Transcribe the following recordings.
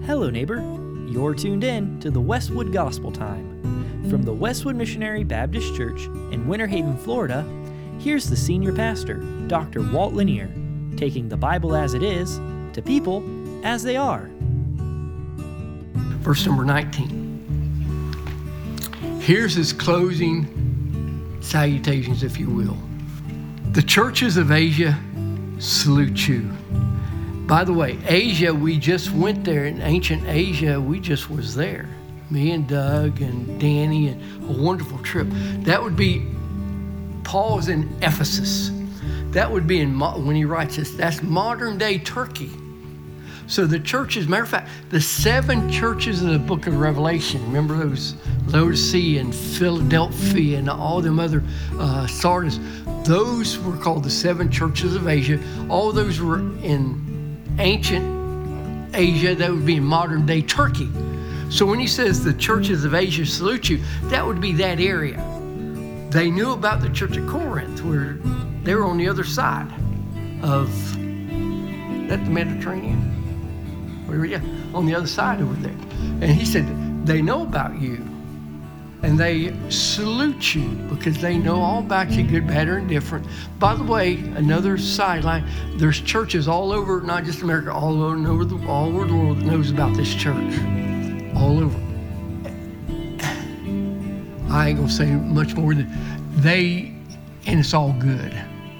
Hello, neighbor. You're tuned in to the Westwood Gospel Time. From the Westwood Missionary Baptist Church in Winter Haven, Florida, here's the senior pastor, Dr. Walt Lanier, taking the Bible as it is to people as they are. Verse number 19. Here's his closing salutations, if you will. The churches of Asia salute you. By the way, Asia, we just went there. In ancient Asia, we just was there. Me and Doug and Danny, and a wonderful trip. That would be, Paul's in Ephesus. That would be when he writes this, that's modern day Turkey. So the churches, matter of fact, the 7 churches in the book of Revelation, remember those Laodicea and Philadelphia and all them other Sardis, those were called the 7 churches of Asia. All those were in ancient Asia. That would be in modern day Turkey. So when he says the churches of Asia salute you, that would be that area. They knew about the church at Corinth, where they were on the other side of the Mediterranean. Yeah, on the other side over there. And he said, they know about you. And they salute you because they know all about you, good, bad, or indifferent. By the way, another sideline, there's churches all over, not just America, all over the world that knows about this church. All over. I ain't gonna say much more than and it's all good.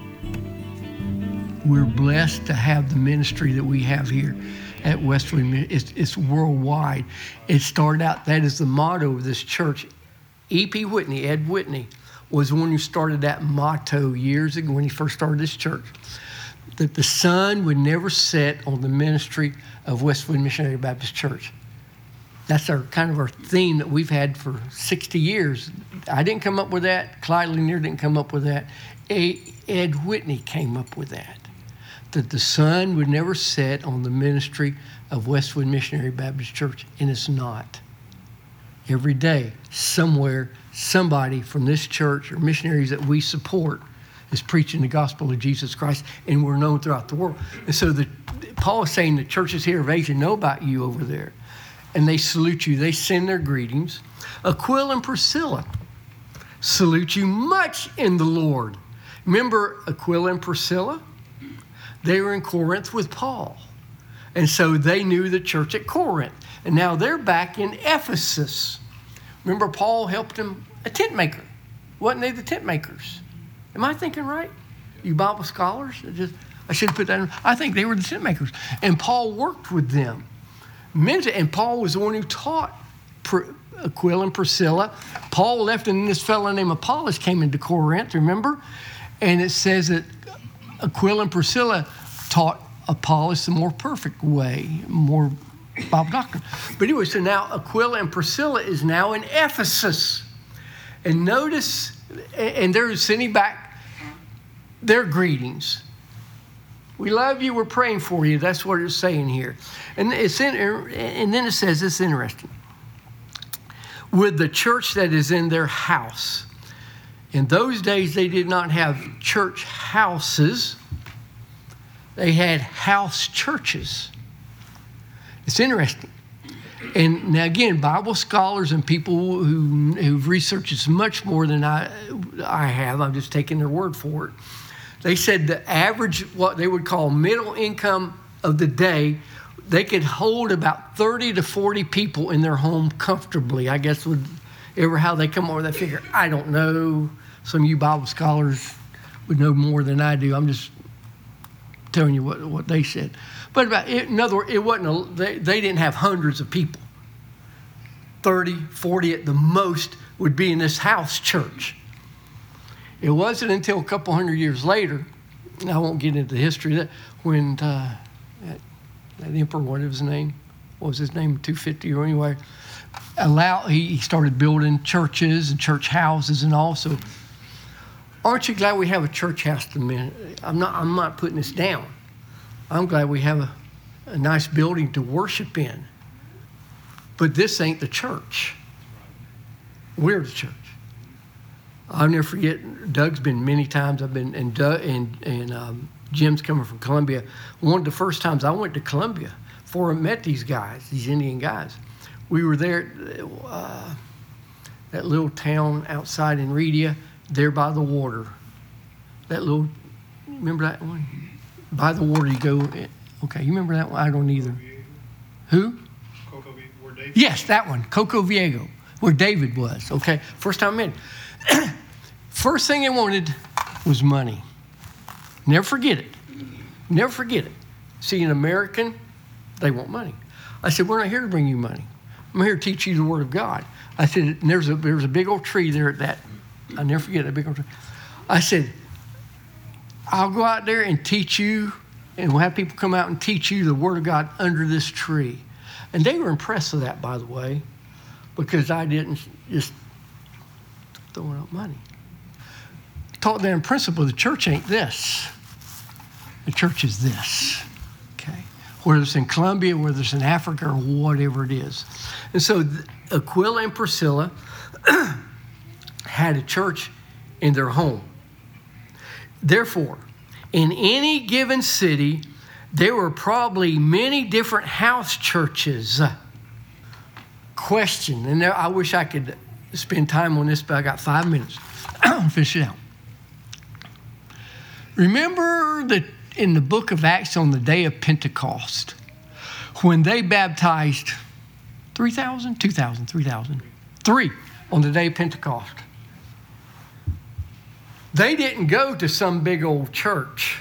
We're blessed to have the ministry that we have here at Westwood. It's worldwide. It started out, that is the motto of this church. E.P. Whitney, Ed Whitney, was the one who started that motto years ago when he first started this church, that the sun would never set on the ministry of Westwood Missionary Baptist Church. That's our theme that we've had for 60 years. I didn't come up with that. Clyde Lanier didn't come up with that. Ed Whitney came up with that the sun would never set on the ministry of Westwood Missionary Baptist Church, and it's not. Every day, somewhere, somebody from this church or missionaries that we support is preaching the gospel of Jesus Christ, and we're known throughout the world. And so Paul is saying the churches here of Asia know about you over there, and they salute you. They send their greetings. Aquila and Priscilla salute you much in the Lord. Remember Aquila and Priscilla? They were in Corinth with Paul. And so they knew the church at Corinth. And now they're back in Ephesus. Remember, Paul helped them, a tent maker. Wasn't they the tent makers? Am I thinking right? You Bible scholars? I should put that in. I think they were the tent makers. And Paul worked with them. And Paul was the one who taught Aquila and Priscilla. Paul left, and this fellow named Apollos came into Corinth, remember? And it says that Aquila and Priscilla taught Apollos the more perfect way, more Bible doctrine. But anyway, so now Aquila and Priscilla is now in Ephesus. And notice, and they're sending back their greetings. We love you, we're praying for you. That's what it's saying here. And then it says, it's interesting. With the church that is in their house. In those days, they did not have church houses. They had house churches. It's interesting. And now again, Bible scholars and people who've researched this much more than I have, I'm just taking their word for it. They said the average, what they would call middle income of the day, they could hold about 30 to 40 people in their home comfortably. I guess how they come up with that figure, I don't know. Some of you Bible scholars would know more than I do. I'm just telling you what they said. But in other words, it wasn't they didn't have hundreds of people. 30, 40 at the most would be in this house church. It wasn't until a couple hundred years later, and I won't get into the history of that, when that emperor, what was his name? What was his name? 250 or anyway. He started building churches and church houses and all. So aren't you glad we have a church house? I'm not putting this down. I'm glad we have a nice building to worship in. But this ain't the church. We're the church. I'll never forget, Doug's been many times. I've been, and Jim's coming from Columbia. One of the first times I went to Columbia, before I met these guys, these Indian guys. We were there at that little town outside in Redia, there by the water. Remember that one? By the water you go. Okay, you remember that one? I don't either. Who? Where David? Yes, that one, Coco Viego, where David was. Okay, first time I met him. First thing they wanted was money. Never forget it. Never forget it. See, an American, they want money. I said, we're not here to bring you money. I'm here to teach you the Word of God. I said, and there's a big old tree there at that. I'll never forget that big old tree. I said, I'll go out there and teach you, and we'll have people come out and teach you the Word of God under this tree. And they were impressed with that, by the way, because I didn't just throw out money. Taught them in principle, the church ain't this. The church is this, okay? Whether it's in Colombia, whether it's in Africa, or whatever it is. And so Aquila and Priscilla had a church in their home. Therefore, in any given city, there were probably many different house churches. Question, and I wish I could spend time on this, but I got 5 minutes. I'll finish it out. Remember that in the book of Acts on the day of Pentecost, when they baptized 3,000, 2,000, 3,000, 3 on the day of Pentecost. They didn't go to some big old church.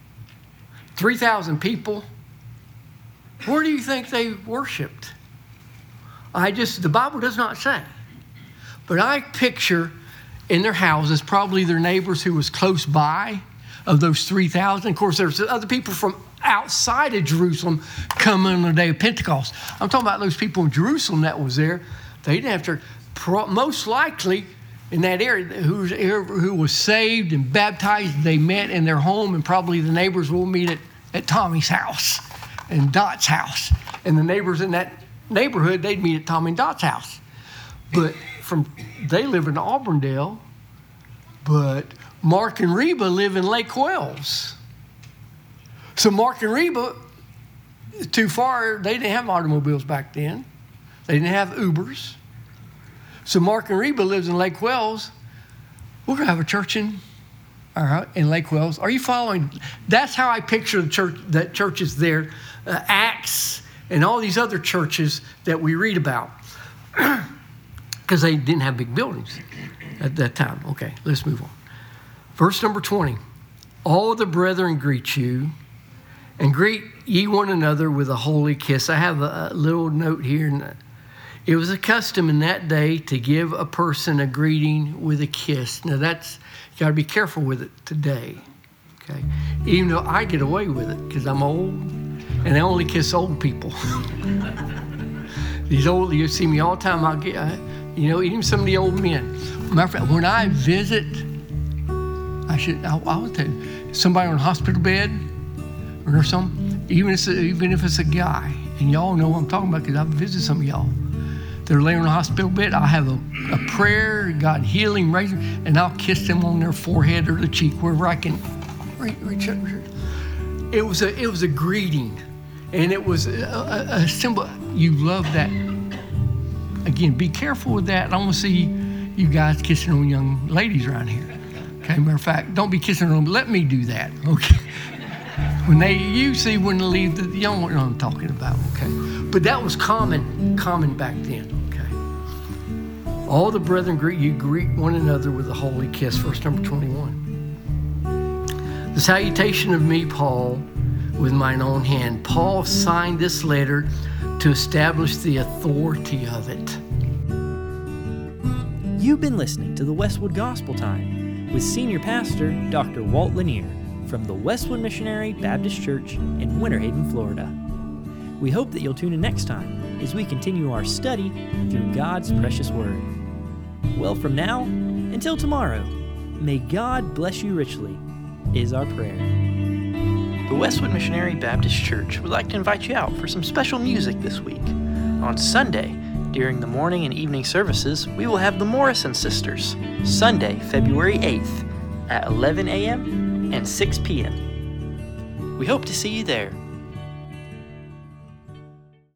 3,000 people. Where do you think they worshiped? The Bible does not say. But I picture in their houses, probably their neighbors who was close by of those 3,000. Of course, there's other people from outside of Jerusalem coming on the day of Pentecost. I'm talking about those people in Jerusalem that was there. They didn't have to, most likely in that area, who was saved and baptized, they met in their home, and probably the neighbors will meet at Tommy's house and Dot's house. And the neighbors in that neighborhood, they'd meet at Tommy and Dot's house. But they live in Auburndale, but Mark and Reba live in Lake Wales. So Mark and Reba, too far, they didn't have automobiles back then. They didn't have Ubers. So Mark and Reba lives in Lake Wales. We're going to have a church in Lake Wales. Are you following? That's how I picture the church, that churches there, Acts and all these other churches that we read about. Because they didn't have big buildings at that time. Okay, let's move on. Verse number 20. All the brethren greet you, and greet ye one another with a holy kiss. I have a little note here. It was a custom in that day to give a person a greeting with a kiss. Now you got to be careful with it today. Okay, even though I get away with it because I'm old, and I only kiss old people. These old, you see me all the time. I'll get, even some of the old men. Matter of fact, when I visit, I would tell you, somebody on a hospital bed or something, even if it's a guy, and y'all know what I'm talking about because I've visited some of y'all. They're laying on a hospital bed. I'll have a prayer, God healing, raising, and I'll kiss them on their forehead or the cheek, wherever I can reach up. It was a greeting, and it was a symbol. You love that. Again, be careful with that. I don't want to see you guys kissing on young ladies around here. Okay, matter of fact, don't be kissing on them. Let me do that. Okay. When they leave the young one, I'm talking about. Okay, but that was common back then. Okay. All the brethren greet one another with a holy kiss. Verse number 21. The salutation of me, Paul, with mine own hand. Paul signed this letter to establish the authority of it. You've been listening to the Westwood Gospel Time with Senior Pastor Dr. Walt Lanier from the Westwood Missionary Baptist Church in Winter Haven, Florida. We hope that you'll tune in next time as we continue our study through God's precious Word. Well, from now until tomorrow, may God bless you richly, is our prayer. The Westwood Missionary Baptist Church would like to invite you out for some special music this week. On Sunday, during the morning and evening services, we will have the Morrison Sisters, Sunday, February 8th at 11 a.m. and 6 p.m. We hope to see you there.